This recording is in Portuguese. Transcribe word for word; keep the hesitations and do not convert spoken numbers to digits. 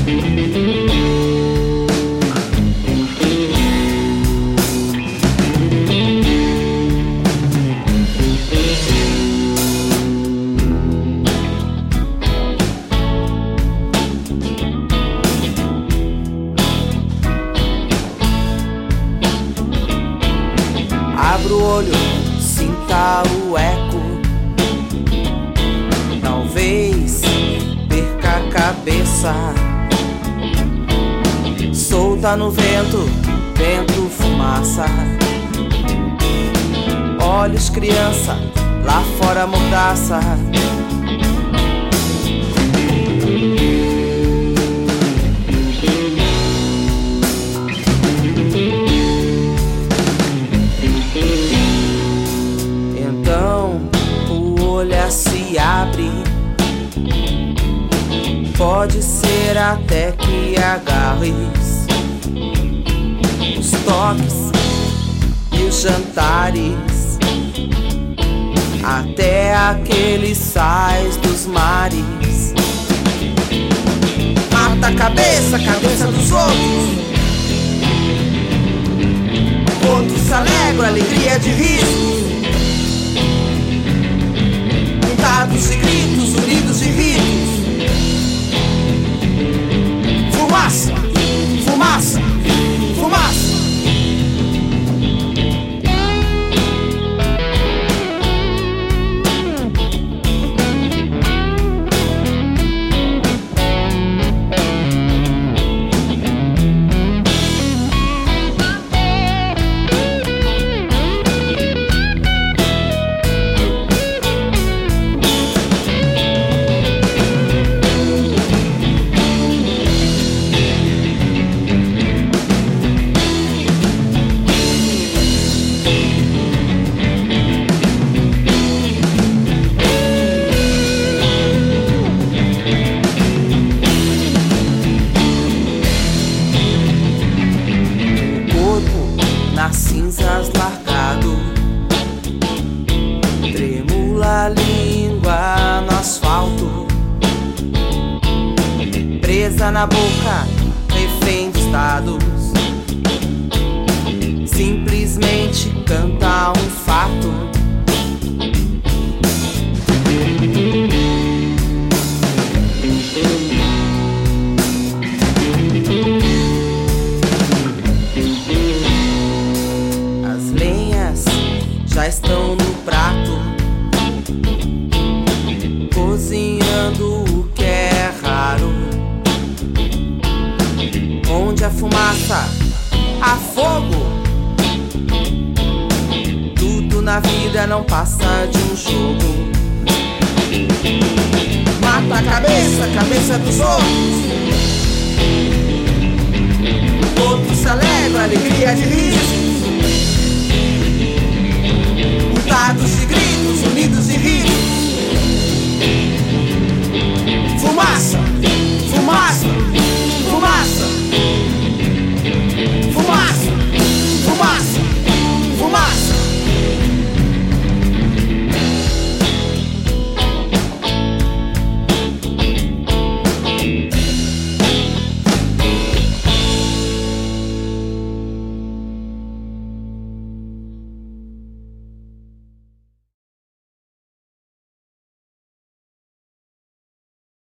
Abra o olho, sinta o eco. Talvez perca a cabeça. Solta no vento, vento, fumaça. Olhos, criança, lá fora mordaça. Então o olhar se abre. Pode ser até que agarres os toques e os jantares, até aqueles sais dos mares. Mata a cabeça, a cabeça dos outros. Outros se alegram, alegria de riso. Cantados e gritos, unidos de ritos. Fumaça, fumaça, fumaça. Nas cinzas largado, tremula a língua no asfalto, presa na boca, refém dos dados. Simplesmente canta um fato. Já estão no prato, cozinhando o que é raro. Onde a fumaça, há fogo. Tudo na vida não passa de um jogo. Mata a cabeça, a cabeça dos outros. Outros se alegram, alegria de riso. Dados e gritos, unidos e ritos. Fumar.